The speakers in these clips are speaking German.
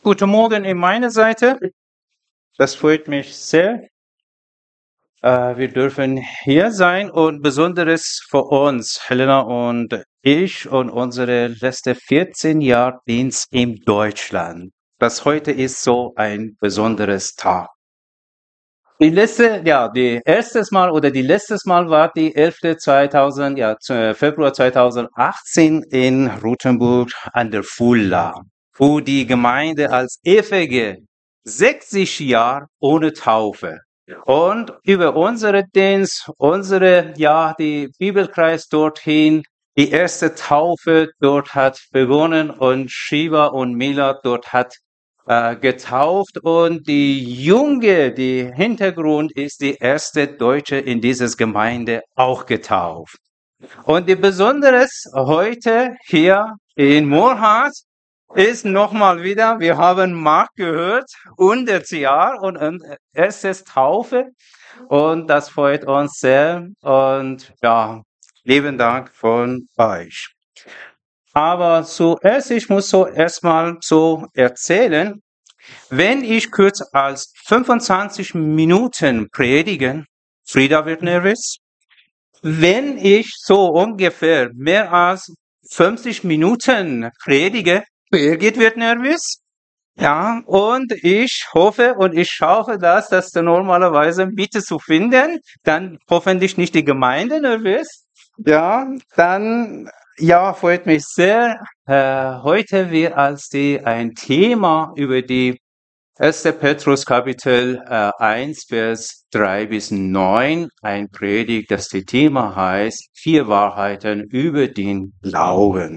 Guten Morgen in meiner Seite. Das freut mich sehr. Wir dürfen hier sein und Besonderes für uns, Helena und ich und unsere letzte 14 Jahre Dienst in Deutschland. Das heute ist so ein besonderes Tag. Die erstes Mal oder die letztes Mal war die 11. 2000, Februar 2018 in Rothenburg an der Fulda, wo die Gemeinde als ewige 60 Jahre ohne Taufe. Und über unsere Dienst, die Bibelkreis dorthin, die erste Taufe dort hat begonnen und Shiva und Mila dort hat getauft und die Hintergrund ist die erste Deutsche in dieses Gemeinde auch getauft. Und die Besonderes heute hier in Moorhardt ist nochmal wieder, wir haben Mark gehört, 100 Jahre und erstes Taufe und das freut uns sehr und ja, lieben Dank von euch. Aber zuerst, ich muss so erstmal so erzählen, wenn ich kürzer als 25 Minuten predigen, Frieda wird nervös. Wenn ich so ungefähr mehr als 50 Minuten predige, Birgit wird nervös. Ja, und ich hoffe und ich schaue das dann normalerweise Mitte zu finden, dann hoffentlich nicht die Gemeinde nervös. Ja, dann, ja, freut mich sehr. Heute wir ein Thema über die 1. Petrus Kapitel 1, Vers 3 bis 9, ein Predigt, das die Thema heißt, 4 Wahrheiten über den Glauben.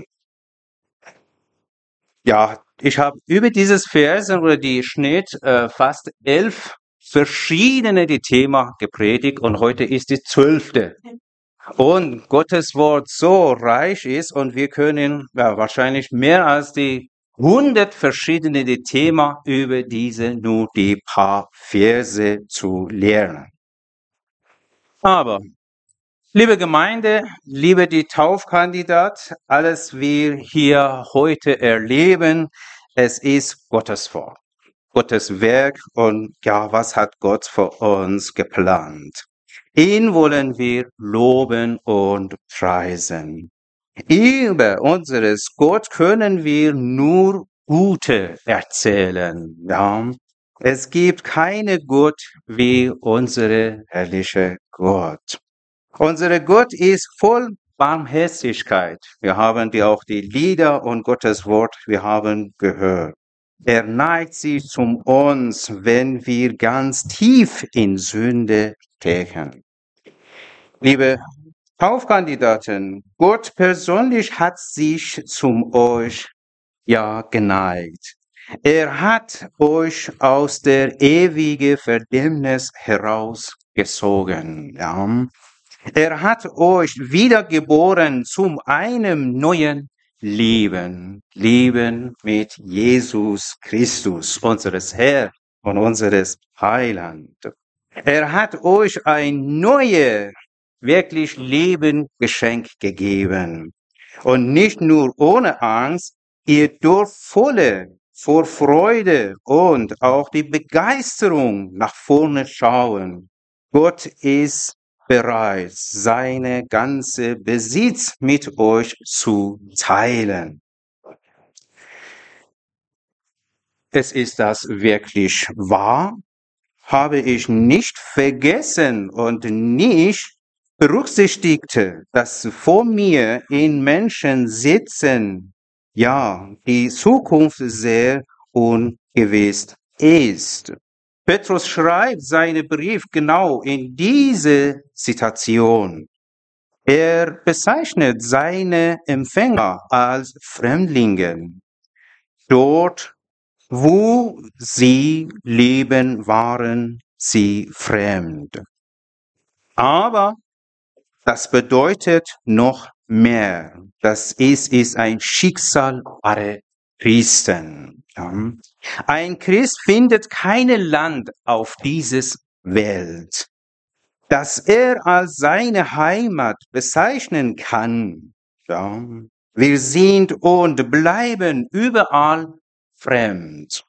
Ja, ich habe über dieses Versen oder die Schnitt fast 11 verschiedene die Thema gepredigt und heute ist die 12. Und Gottes Wort so reich ist und wir können wahrscheinlich mehr als die 100 verschiedene die Thema über diese nur die paar Verse zu lernen. Aber liebe Gemeinde, liebe die Taufkandidat, alles wir hier heute erleben, es ist Gottes Wort, Gottes Werk und ja, was hat Gott für uns geplant? Ihn wollen wir loben und preisen. Über unseres Gott können wir nur Gute erzählen. Ja. Es gibt keine Gott wie unsere herrliche Gott. Unsere Gott ist voll Barmherzigkeit. Wir haben auch die Lieder und Gottes Wort, wir haben gehört. Er neigt sich zu uns, wenn wir ganz tief in Sünde stecken. Liebe Taufkandidaten, Gott persönlich hat sich zu euch geneigt. Er hat euch aus der ewigen Verdammnis herausgezogen. Ja. Er hat euch wiedergeboren zum einem neuen Leben. Leben mit Jesus Christus, unseres Herrn und unseres Heiland. Er hat euch ein neues, wirklich Leben Geschenk gegeben. Und nicht nur ohne Angst, ihr dürft vor Freude und auch die Begeisterung nach vorne schauen. Gott ist bereit, seine ganze Besitz mit euch zu teilen. Es ist das wirklich wahr? Habe ich nicht vergessen und nicht berücksichtigte, dass vor mir in Menschen sitzen, ja, die Zukunft sehr ungewiss ist. Petrus schreibt seinen Brief genau in diese Situation. Er bezeichnet seine Empfänger als Fremdlinge. Dort, wo sie leben, waren sie fremd. Aber das bedeutet noch mehr. Das ist ein Schicksal aller Christen. Ein Christ findet kein Land auf dieses Welt, das er als seine Heimat bezeichnen kann. Wir sind und bleiben überall fremd.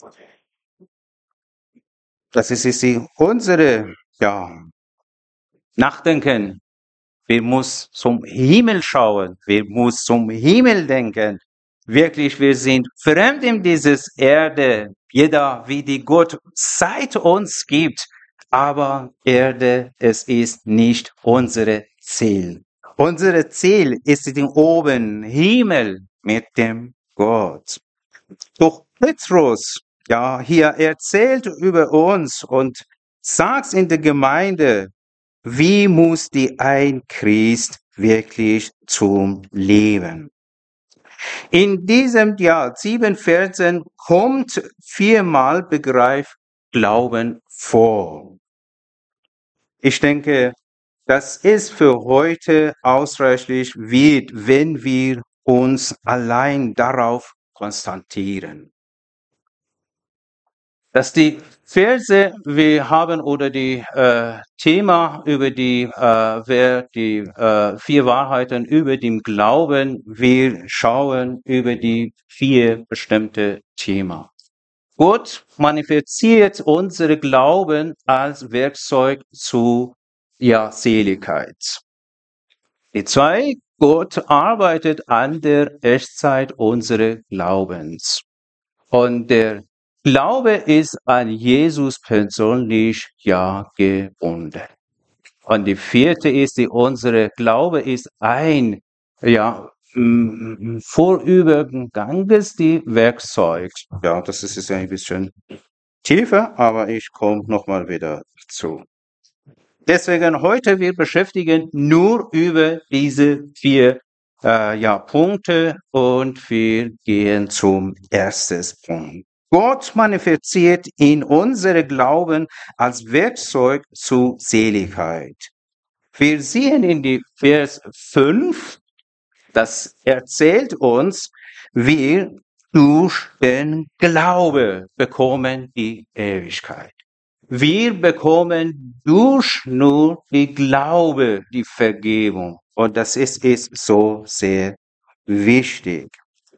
Das ist unsere, ja, Nachdenken. Wir muss zum Himmel schauen. Wir muss zum Himmel denken. Wirklich, wir sind fremd in dieses Erde. Jeder, wie die Gott seit uns gibt. Aber Erde, es ist nicht unsere Ziel. Unsere Ziel ist in oben, Himmel mit dem Gott. Doch Petrus, ja, hier erzählt über uns und sagt in der Gemeinde, wie muss die ein Christ wirklich zum Leben? In diesem Jahr 7 Versen kommt viermal Begriff Glauben vor. Ich denke, das ist für heute ausreichend wert, wenn wir uns allein darauf konzentrieren. Dass die Verse wir haben oder die Thema über die vier Wahrheiten über den Glauben, wir schauen über die vier bestimmte Themen. Gott manifestiert unsere Glauben als Werkzeug zu Seligkeit. Die zwei, Gott arbeitet an der Echtzeit unseres Glaubens. Und der Glaube ist an Jesus persönlich gebunden. Und die vierte ist, unsere Glaube ist ein vorübergangenes Werkzeug. Ja, das ist ein bisschen tiefer, aber ich komme nochmal wieder zu. Deswegen heute wir beschäftigen nur über diese vier Punkte und wir gehen zum ersten Punkt. Gott manifestiert in unsere Glauben als Werkzeug zur Seligkeit. Wir sehen in die Vers 5, das erzählt uns, wir durch den Glaube bekommen die Ewigkeit. Wir bekommen durch nur die Glaube die Vergebung. Und das ist so sehr wichtig.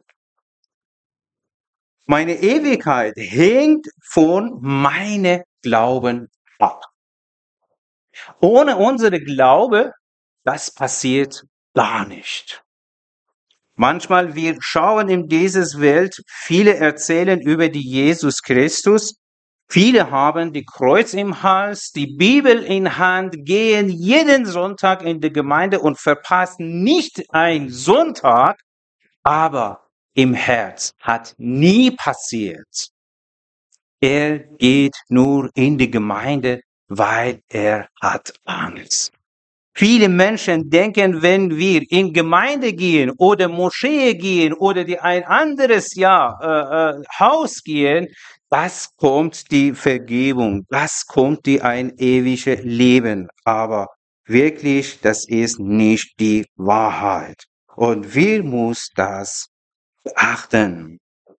Meine Ewigkeit hängt von meinem Glauben ab. Ohne unsere Glaube, das passiert gar nicht. Manchmal wir schauen in dieses Welt, viele erzählen über die Jesus Christus. Viele haben die Kreuz im Hals, die Bibel in Hand, gehen jeden Sonntag in die Gemeinde und verpassen nicht einen Sonntag, aber im Herz hat nie passiert. Er geht nur in die Gemeinde, weil er hat Angst. Viele Menschen denken, wenn wir in Gemeinde gehen oder Moschee gehen oder ein anderes Haus gehen, das kommt die Vergebung, das kommt ein ewiges Leben. Aber wirklich, das ist nicht die Wahrheit. Und wir müssen das beachten.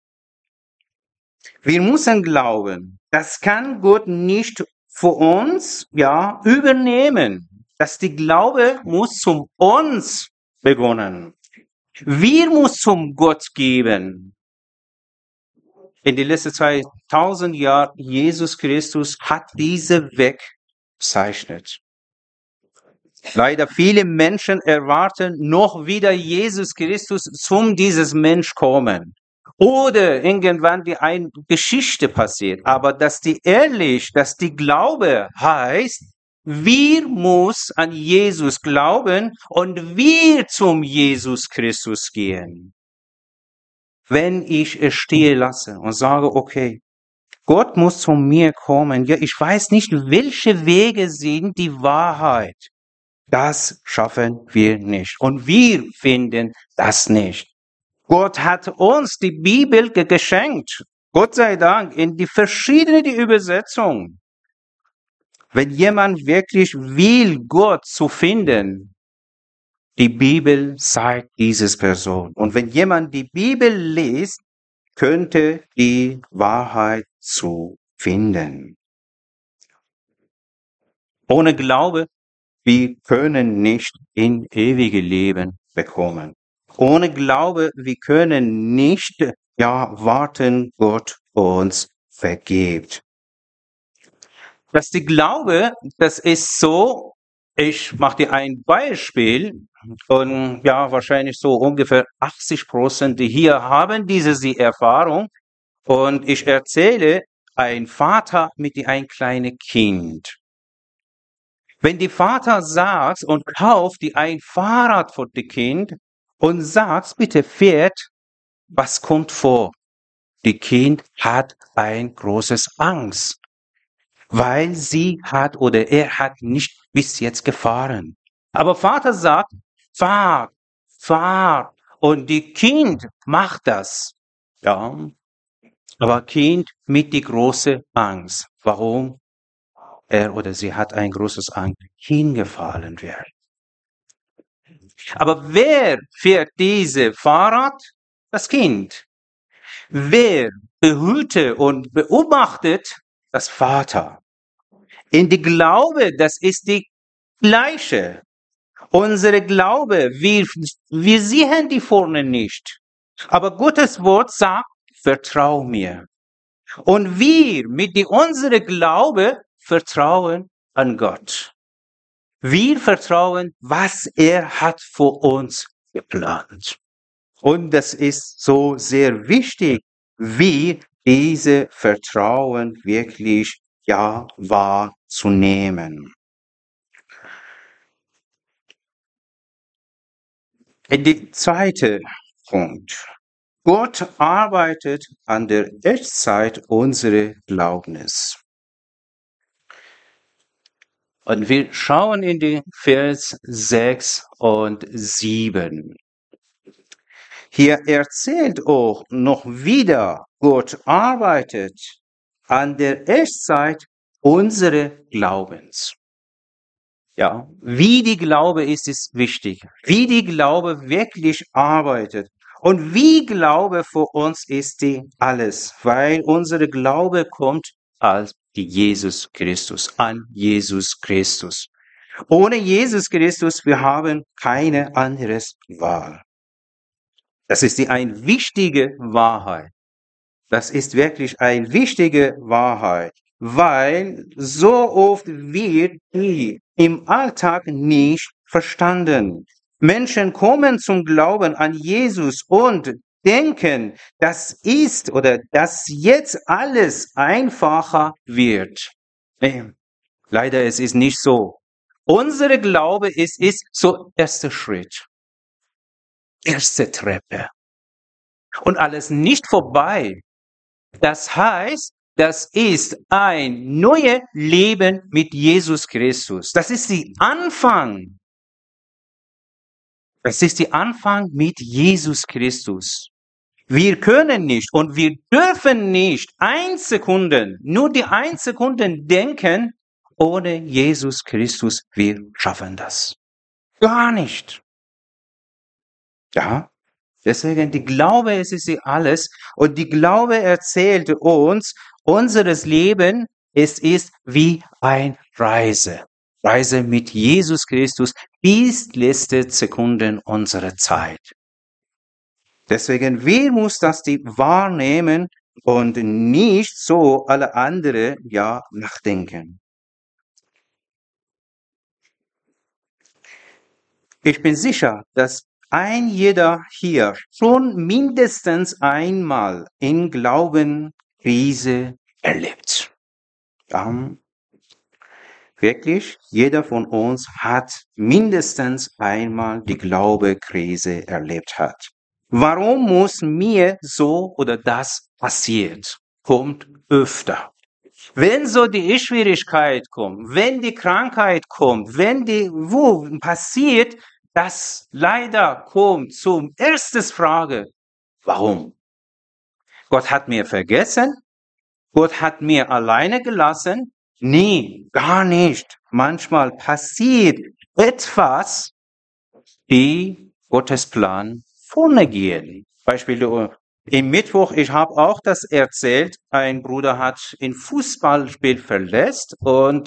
Wir müssen glauben, das kann Gott nicht für uns übernehmen. Dass die Glaube muss zum uns begonnen. Wir muss zum Gott geben. In den letzten 2000 Jahren, Jesus Christus hat diese Weg bezeichnet. Leider viele Menschen erwarten noch wieder Jesus Christus zum dieses Mensch kommen. Oder irgendwann eine Geschichte passiert. Aber dass die Glaube heißt, wir muss an Jesus glauben und wir zum Jesus Christus gehen. Wenn ich es stehen lasse und sage, okay, Gott muss zu mir kommen. Ja, ich weiß nicht, welche Wege sind die Wahrheit. Das schaffen wir nicht. Und wir finden das nicht. Gott hat uns die Bibel geschenkt. Gott sei Dank in die verschiedenen Übersetzungen. Wenn jemand wirklich will, Gott zu finden, die Bibel zeigt dieses Person. Und wenn jemand die Bibel liest, könnte die Wahrheit zu finden. Ohne Glaube, wir können nicht in ewige Leben bekommen. Ohne Glaube, wir können nicht warten, Gott uns vergibt. Dass die Glaube, das ist so, ich mache dir ein Beispiel und ja, wahrscheinlich so ungefähr 80% die hier haben die Erfahrung und ich erzähle ein Vater mit ein kleines Kind. Wenn die Vater sagt und kauft die ein Fahrrad für die Kind und sagt, bitte fährt, was kommt vor? Die Kind hat ein großes Angst, weil sie hat oder er hat nicht bis jetzt gefahren. Aber Vater sagt, fahr, fahr. Und die Kind macht das. Ja, aber Kind mit die große Angst. Warum? Er oder sie hat ein großes Angst, hingefallen wird. Aber wer fährt diese Fahrrad? Das Kind. Wer behüte und beobachtet? Das Vater. In die Glaube, das ist die gleiche. Unsere Glaube, wir sehen die vorne nicht. Aber Gottes Wort sagt, vertrau mir. Und wir mit unserem Glaube vertrauen an Gott. Wir vertrauen, was er hat für uns geplant. Und das ist so sehr wichtig, wie diese Vertrauen wirklich wahrzunehmen. Der zweite Punkt. Gott arbeitet an der Echtzeit unseres Glaubens. Und wir schauen in die Vers 6 und 7. Hier erzählt auch noch wieder, Gott arbeitet an der Echtzeit unseres Glaubens. Ja, wie die Glaube ist wichtig. Wie die Glaube wirklich arbeitet. Und wie Glaube für uns ist die alles, weil unsere Glaube kommt als die Jesus Christus, an Jesus Christus. Ohne Jesus Christus, wir haben keine andere Wahl. Das ist eine wichtige Wahrheit. Das ist wirklich eine wichtige Wahrheit, weil so oft wird die im Alltag nicht verstanden. Menschen kommen zum Glauben an Jesus und denken, das ist oder dass jetzt alles einfacher wird. Nee, leider es ist nicht so. Unsere Glaube ist so erster Schritt, erste Treppe und alles nicht vorbei. Das heißt, das ist ein neues Leben mit Jesus Christus. Das ist der Anfang. Das ist der Anfang mit Jesus Christus. Wir können nicht und wir dürfen nicht nur die 1 Sekunde denken, ohne Jesus Christus, wir schaffen das. Gar nicht. Ja, deswegen, die Glaube, es ist alles. Und die Glaube erzählt uns, unseres Leben, es ist wie ein Reise. Reise mit Jesus Christus bis letzte Sekunden unserer Zeit. Deswegen, wir müssen das die wahrnehmen und nicht so alle andere, nachdenken. Ich bin sicher, dass jeder hier schon mindestens einmal in Glauben Krise erlebt. Wirklich, jeder von uns hat mindestens einmal die Glaube-Krise erlebt hat. Warum muss mir so oder das passiert? Kommt öfter. Wenn so die Schwierigkeit kommt, wenn die Krankheit kommt, wenn passiert, das leider kommt zum ersten Frage, warum? Gott hat mir vergessen? Gott hat mir alleine gelassen? Nee, gar nicht. Manchmal passiert etwas, die Gottes Plan vorne gehen. Beispiel im Mittwoch, ich habe auch das erzählt, ein Bruder hat ein Fußballspiel verletzt und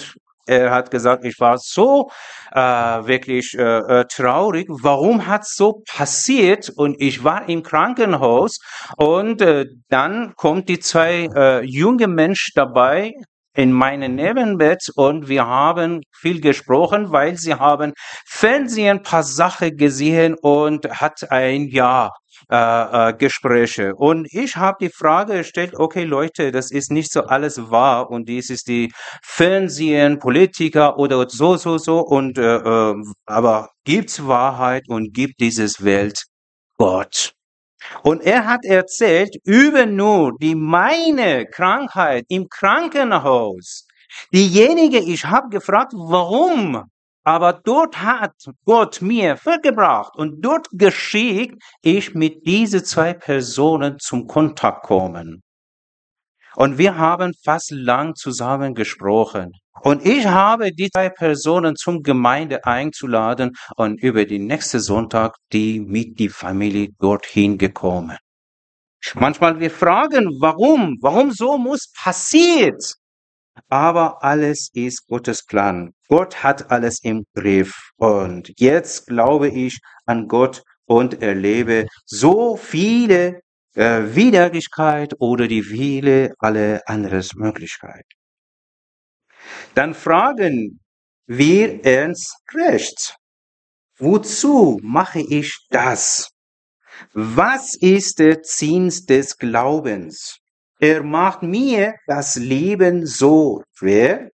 Er hat gesagt, ich war so wirklich traurig. Warum hat so passiert? Und ich war im Krankenhaus und dann kommt die zwei junge Menschen dabei in meinem Nebenbett und wir haben viel gesprochen, weil sie haben Fernsehen ein paar Sachen gesehen und hat ein Gespräche. Und ich habe die Frage gestellt, okay Leute, das ist nicht so alles wahr und dies ist die Fernsehen, Politiker oder so und aber gibt's Wahrheit und gibt dieses Welt Gott? Und er hat erzählt über nur die meine Krankheit im Krankenhaus. Diejenige, ich habe gefragt, warum? Aber dort hat Gott mir vorgebracht und dort geschickt, ich mit diese zwei Personen zum Kontakt kommen. Und wir haben fast lang zusammen gesprochen. Und ich habe die zwei Personen zum Gemeinde einzuladen und über die nächste Sonntag die mit die Familie dorthin gekommen. Manchmal wir fragen, warum so muss passiert. Aber alles ist Gottes Plan. Gott hat alles im Griff. Und jetzt glaube ich an Gott und erlebe so viele Widrigkeit oder die viele alle anderes Möglichkeit. Dann fragen wir ernst recht. Wozu mache ich das? Was ist der Sinn des Glaubens? Er macht mir das Leben so schwer.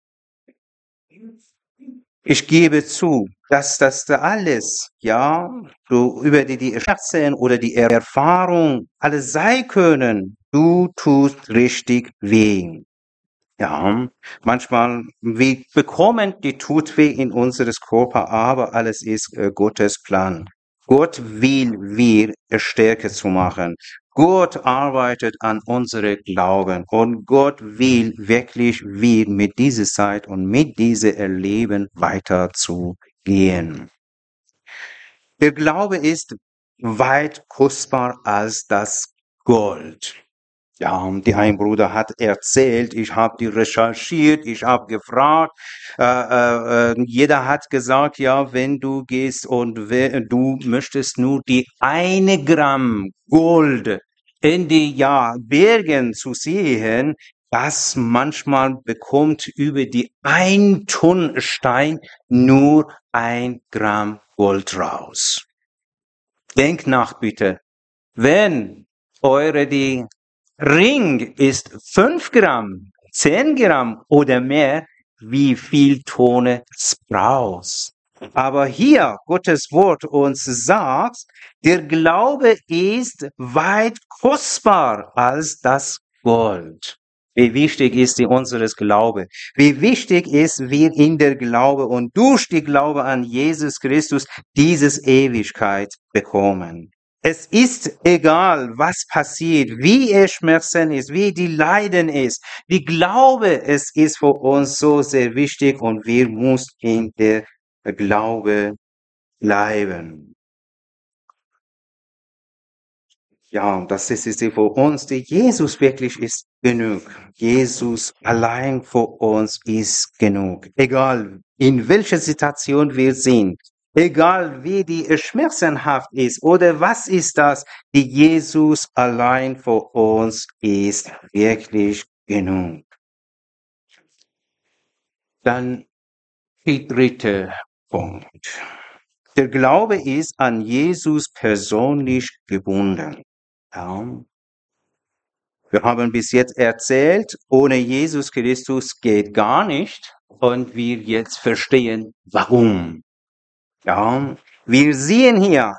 Ich gebe zu, dass das da alles, so über die Schmerzen oder die Erfahrung, alles sei können. Du tust richtig weh. Ja, manchmal, wir bekommen die tut weh in unseres Körper, aber alles ist Gottes Plan. Gott will wir stärker zu machen. Gott arbeitet an unsere Glauben und Gott will wirklich wir mit dieser Zeit und mit diesem Erleben weiter zu gehen. Der Glaube ist weit kostbar als das Gold. Ja, und die ein Bruder hat erzählt, ich habe die recherchiert, ich habe gefragt, jeder hat gesagt, ja, wenn du gehst und du möchtest nur die 1 Gramm Gold in die Bergen zu sehen, das manchmal bekommt über die 1 Tonne Stein nur 1 Gramm Gold raus. Denk nach bitte, wenn die Ring ist 5 Gramm, 10 Gramm oder mehr, wie viel Tone es braucht. Aber hier Gottes Wort uns sagt, der Glaube ist weit kostbar als das Gold. Wie wichtig ist unseres Glaube? Wie wichtig ist wir in der Glaube und durch die Glaube an Jesus Christus dieses Ewigkeit bekommen. Es ist egal, was passiert, wie es Schmerzen ist, wie die Leiden ist. Die Glaube, es ist für uns so sehr wichtig und wir müssen in der Glaube bleiben. Ja, das ist für uns, die Jesus wirklich ist genug. Jesus allein für uns ist genug. Egal, in welcher Situation wir sind. Egal, wie die schmerzenhaft ist oder was ist das, die Jesus allein für uns ist wirklich genug. Dann die dritte Punkt. Der Glaube ist an Jesus persönlich gebunden. Ja. Wir haben bis jetzt erzählt, ohne Jesus Christus geht gar nicht und wir jetzt verstehen, warum. Ja, wir sehen hier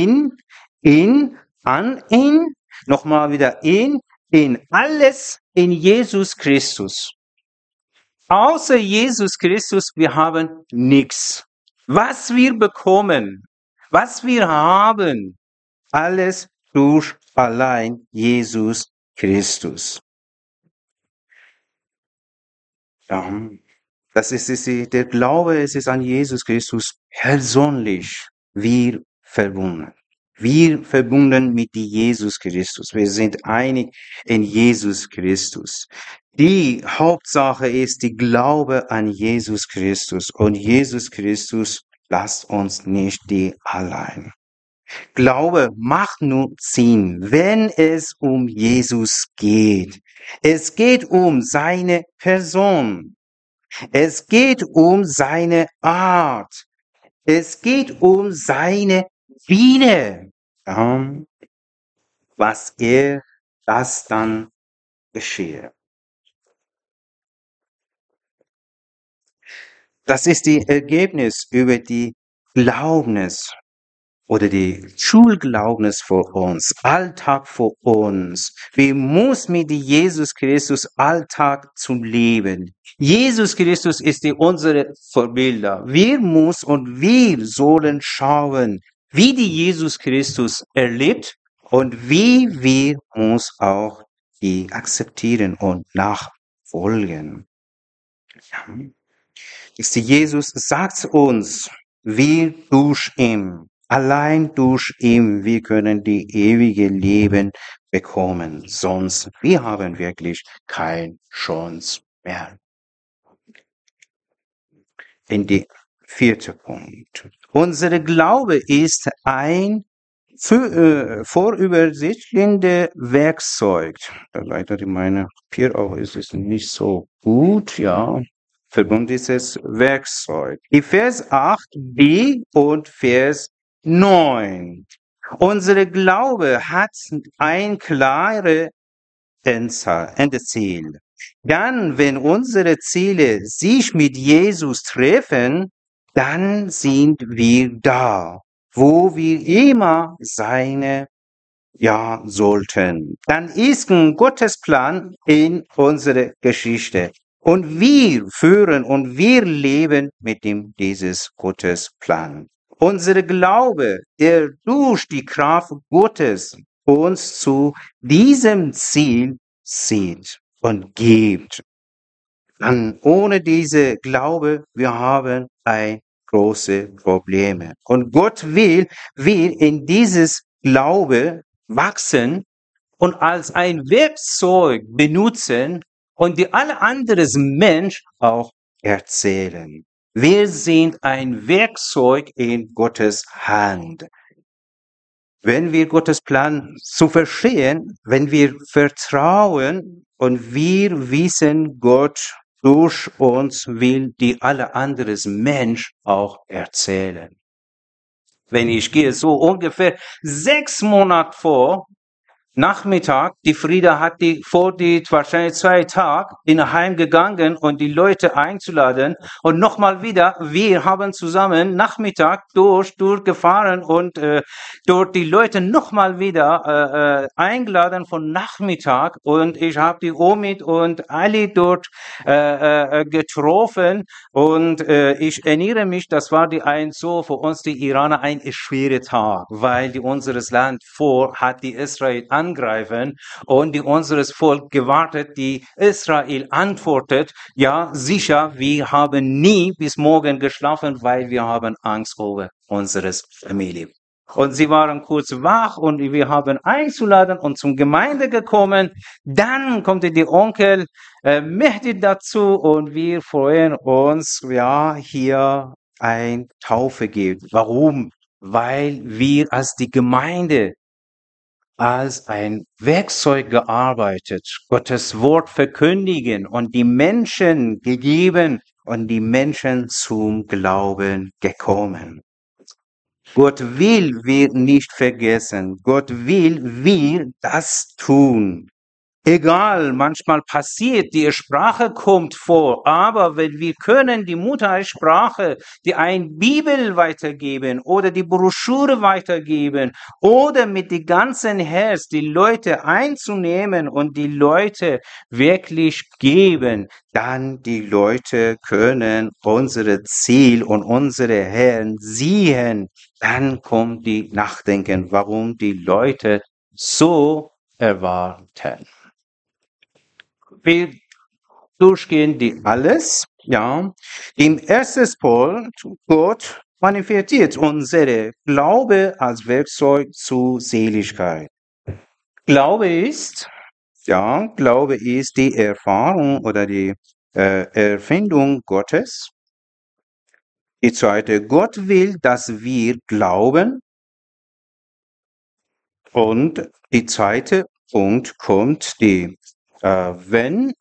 nochmal wieder alles in Jesus Christus. Außer Jesus Christus, wir haben nichts. Was wir bekommen, was wir haben, alles durch allein Jesus Christus. Ja, das ist der Glaube, es ist an Jesus Christus persönlich wir verbunden. Wir verbunden mit Jesus Christus. Wir sind einig in Jesus Christus. Die Hauptsache ist die Glaube an Jesus Christus. Und Jesus Christus lasst uns nicht die allein. Glaube macht nur Sinn, wenn es um Jesus geht. Es geht um seine Person. Es geht um seine Art. Es geht um seine Wille. Was das dann geschehe. Das ist die Ergebnis über die Glaubnis oder die Schulglaubnis für uns, Alltag für uns. Wir müssen mit Jesus Christus Alltag zu leben. Jesus Christus ist unsere Vorbilder. Wir müssen und wir sollen schauen, wie die Jesus Christus erlebt und wie wir muss auch die akzeptieren und nachfolgen. Ja. Jesus sagt uns, wir durch ihn, allein durch ihn, wir können die ewige Leben bekommen. Sonst, wir haben wirklich keine Chance mehr. In die vierte Punkt. Unser Glaube ist ein vorübersichtliches Werkzeug. Leider in meiner Papier auch ist es nicht so gut, ja. Verbundenes Werkzeug. Die Vers 8b und Vers 9. Unsere Glaube hat ein klares Endziel. Dann, wenn unsere Ziele sich mit Jesus treffen, dann sind wir da, wo wir immer sein sollten. Dann ist ein Gottesplan in unserer Geschichte. Und wir führen und wir leben mit dieses Gottesplan. Unser Glaube, der durch die Kraft Gottes uns zu diesem Ziel zieht und gibt. Dann ohne diese Glaube, wir haben ein große Probleme. Und Gott will wir in dieses Glaube wachsen und als ein Werkzeug benutzen und die alle anderen Mensch auch erzählen. Wir sind ein Werkzeug in Gottes Hand. Wenn wir Gottes Plan zu verstehen, wenn wir vertrauen und wir wissen, Gott durch uns will die alle anderen Mensch auch erzählen. Wenn ich gehe so ungefähr 6 Monate vor, Nachmittag, die Frieda hat wahrscheinlich 2 Tage in Heim gegangen und die Leute einzuladen und nochmal wieder, wir haben zusammen Nachmittag durchgefahren und dort die Leute nochmal wieder eingeladen von Nachmittag und ich habe die Omid und Ali dort getroffen und ich erinnere mich, das war für uns die Iraner ein schwerer Tag, weil unseres Land hat die Israel angreifen und unseres Volk gewartet, die Israel antwortet, ja sicher, wir haben nie bis morgen geschlafen, weil wir haben Angst über unsere Familie. Und sie waren kurz wach und wir haben einzuladen und zum Gemeinde gekommen. Dann kommt die Onkel Mehdi dazu und wir freuen uns, hier ein Taufe gibt. Warum? Weil wir als die Gemeinde als ein Werkzeug gearbeitet, Gottes Wort verkündigen und die Menschen gegeben und die Menschen zum Glauben gekommen. Gott will wir nicht vergessen. Gott will wir das tun. Egal, manchmal passiert, die Sprache kommt vor, aber wenn wir können die Muttersprache, die ein Bibel weitergeben oder die Broschüre weitergeben oder mit dem ganzen Herz die Leute einzunehmen und die Leute wirklich geben, dann die Leute können unsere Ziel und unsere Herren sehen. Dann kommt die Nachdenken, warum die Leute so erwarten. Wir durchgehen die alles, ja. Im ersten Punkt, Gott manifestiert unsere Glaube als Werkzeug zur Seligkeit. Glaube ist die Erfahrung oder die Erfindung Gottes. Die zweite, Gott will, dass wir glauben. Und die zweite Punkt kommt, wenn,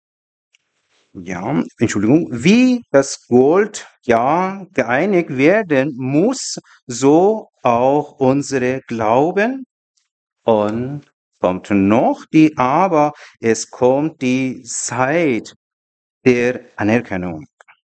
wie das Gold, geeinigt werden muss, so auch unsere Glauben. Und kommt noch aber es kommt die Zeit der Anerkennung.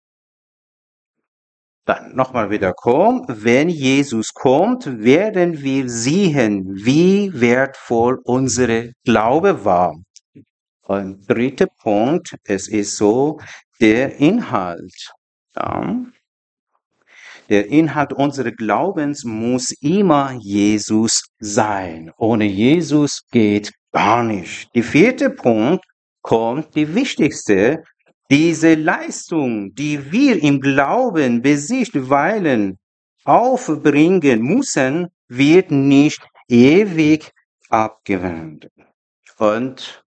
Dann nochmal wiederkommen, wenn Jesus kommt, werden wir sehen, wie wertvoll unsere Glaube war. Und dritter Punkt, es ist so, der Inhalt. Ja. Der Inhalt unseres Glaubens muss immer Jesus sein. Ohne Jesus geht gar nicht. Der vierte Punkt kommt, die wichtigste. Diese Leistung, die wir im Glauben besichtweilen aufbringen müssen, wird nicht ewig abgewendet. Und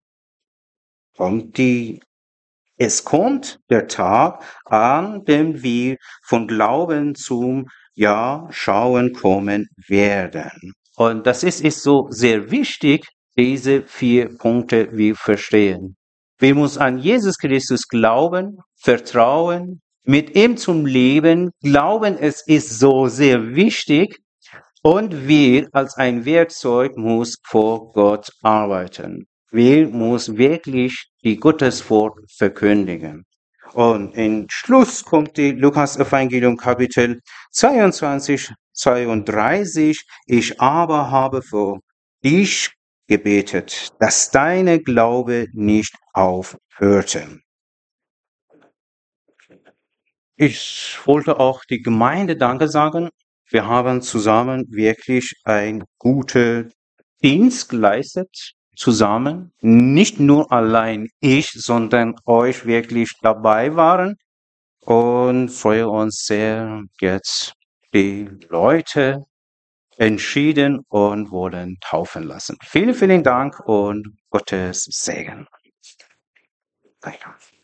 es kommt der Tag, an dem wir von Glauben zum Schauen kommen werden. Und das ist so sehr wichtig, diese 4 Punkte wir verstehen. Wir müssen an Jesus Christus glauben, vertrauen, mit ihm zum Leben, glauben, es ist so sehr wichtig. Und wir als ein Werkzeug muss vor Gott arbeiten. Wir muss wirklich die Gotteswort verkündigen. Und im Schluss kommt die Lukas-Evangelium Kapitel 22, 32. Ich aber habe für dich gebetet, dass deine Glaube nicht aufhörte. Ich wollte auch die Gemeinde Danke sagen. Wir haben zusammen wirklich ein guten Dienst geleistet. Zusammen. Nicht nur allein ich, sondern euch wirklich dabei waren. Und freue uns sehr, jetzt die Leute entschieden und wurden taufen lassen. Vielen, vielen Dank und Gottes Segen. Danke.